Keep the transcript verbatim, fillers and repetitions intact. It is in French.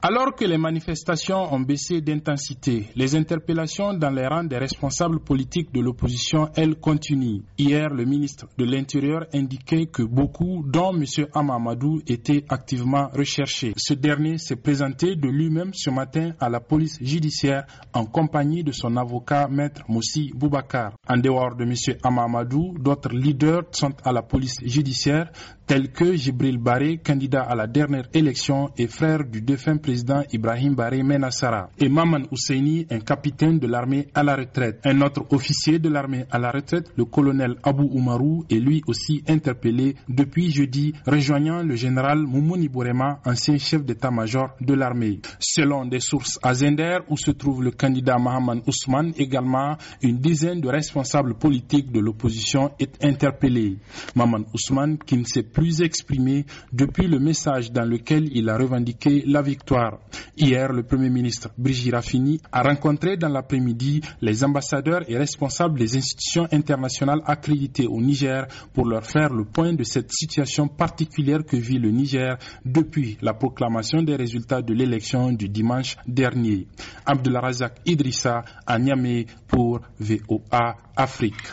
Alors que les manifestations ont baissé d'intensité, les interpellations dans les rangs des responsables politiques de l'opposition, elles, continuent. Hier, le ministre de l'Intérieur indiquait que beaucoup, dont M. Hamamadou, étaient activement recherchés. Ce dernier s'est présenté de lui-même ce matin à la police judiciaire en compagnie de son avocat, maître Moussi Boubacar. En dehors de M. Hamamadou, d'autres leaders sont à la police judiciaire, tels que Jibril Baré, candidat à la dernière élection et frère du défunt président Ibrahim Baré Menassara, et Maman Ousseini, un capitaine de l'armée à la retraite. Un autre officier de l'armée à la retraite, le colonel Abou Oumarou, est lui aussi interpellé depuis jeudi, rejoignant le général Moumouni Bourema, ancien chef d'état-major de l'armée. Selon des sources à Zender, où se trouve le candidat Mahaman Ousmane, également une dizaine de responsables politiques de l'opposition est interpellé. Mahaman Ousmane, qui ne s'est plus exprimé depuis le message dans lequel il a revendiqué la victoire. Hier, le Premier ministre Brigitte Raffini a rencontré dans l'après-midi les ambassadeurs et responsables des institutions internationales accréditées au Niger pour leur faire le point de cette situation particulière que vit le Niger depuis la proclamation des résultats de l'élection du dimanche dernier. Abdelrazak Idrissa à Niamey pour V O A Afrique.